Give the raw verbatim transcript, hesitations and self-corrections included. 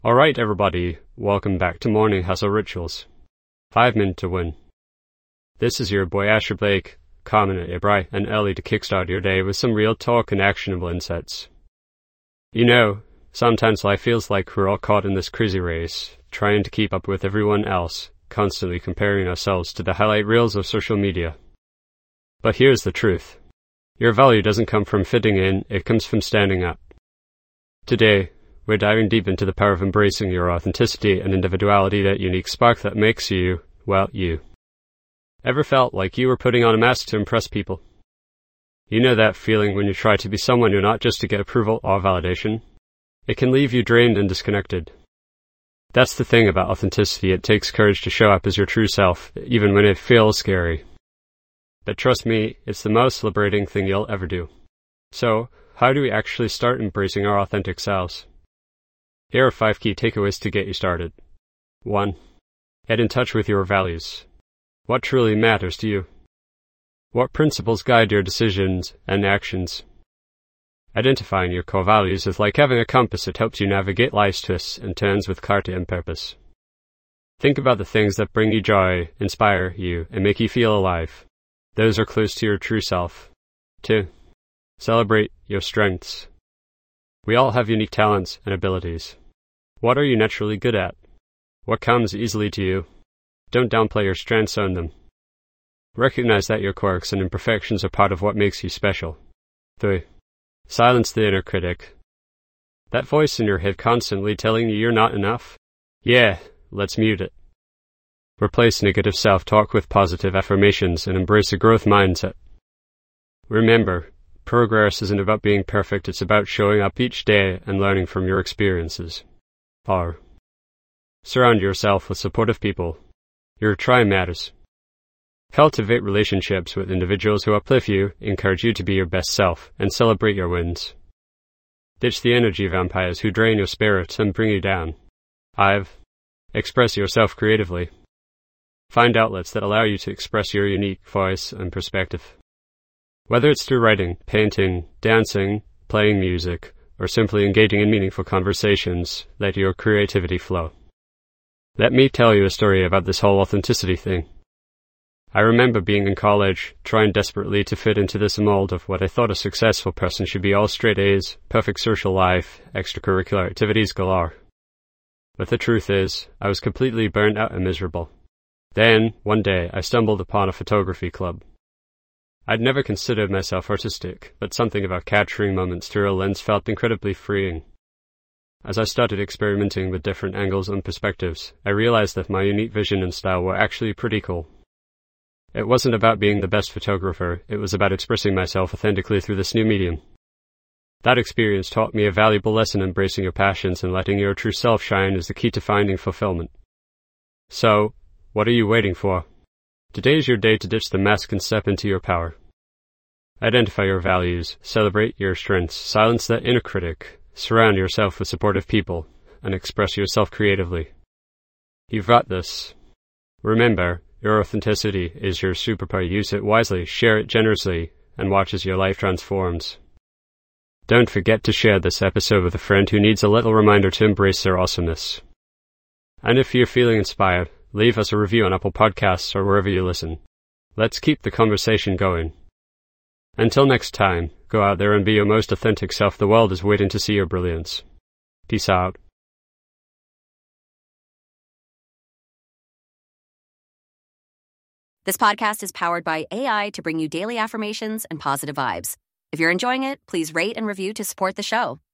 Alright everybody, welcome back to Morning Hustle Rituals. Five minutes to win. This is your boy Asher Blake, coming at you bright and early to kickstart your day with some real talk and actionable insights. You know, sometimes life feels like we're all caught in this crazy race, trying to keep up with everyone else, constantly comparing ourselves to the highlight reels of social media. But here's the truth. Your value doesn't come from fitting in, it comes from standing up. Today, we're diving deep into the power of embracing your authenticity and individuality, that unique spark that makes you, well, you. Ever felt like you were putting on a mask to impress people? You know that feeling when you try to be someone you're not just to get approval or validation? It can leave you drained and disconnected. That's the thing about authenticity, it takes courage to show up as your true self, even when it feels scary. But trust me, it's the most liberating thing you'll ever do. So, how do we actually start embracing our authentic selves? Here are five key takeaways to get you started. one. Get in touch with your values. What truly matters to you? What principles guide your decisions and actions? Identifying your core values is like having a compass that helps you navigate life's twists and turns with clarity and purpose. Think about the things that bring you joy, inspire you, and make you feel alive. Those are clues to your true self. two. Celebrate your strengths. We all have unique talents and abilities. What are you naturally good at? What comes easily to you? Don't downplay your strengths, own them. Recognize that your quirks and imperfections are part of what makes you special. three. Silence the inner critic. That voice in your head constantly telling you you're not enough? Yeah, let's mute it. Replace negative self-talk with positive affirmations and embrace a growth mindset. Remember, progress isn't about being perfect, it's about showing up each day and learning from your experiences. four. Surround yourself with supportive people. Your tribe matters. Cultivate relationships with individuals who uplift you, encourage you to be your best self, and celebrate your wins. Ditch the energy vampires who drain your spirit and bring you down. five. Express yourself creatively. Find outlets that allow you to express your unique voice and perspective. Whether it's through writing, painting, dancing, playing music, or simply engaging in meaningful conversations, let your creativity flow. Let me tell you a story about this whole authenticity thing. I remember being in college, trying desperately to fit into this mold of what I thought a successful person should be: all straight A's, perfect social life, extracurricular activities galore. But the truth is, I was completely burnt out and miserable. Then, one day, I stumbled upon a photography club. I'd never considered myself artistic, but something about capturing moments through a lens felt incredibly freeing. As I started experimenting with different angles and perspectives, I realized that my unique vision and style were actually pretty cool. It wasn't about being the best photographer, it was about expressing myself authentically through this new medium. That experience taught me a valuable lesson: embracing your passions and letting your true self shine is the key to finding fulfillment. So, what are you waiting for? Today is your day to ditch the mask and step into your power. Identify your values, celebrate your strengths, silence that inner critic, surround yourself with supportive people, and express yourself creatively. You've got this. Remember, your authenticity is your superpower. Use it wisely, share it generously, and watch as your life transforms. Don't forget to share this episode with a friend who needs a little reminder to embrace their awesomeness. And if you're feeling inspired, leave us a review on Apple Podcasts or wherever you listen. Let's keep the conversation going. Until next time, go out there and be your most authentic self. The world is waiting to see your brilliance. Peace out. This podcast is powered by A I to bring you daily affirmations and positive vibes. If you're enjoying it, please rate and review to support the show.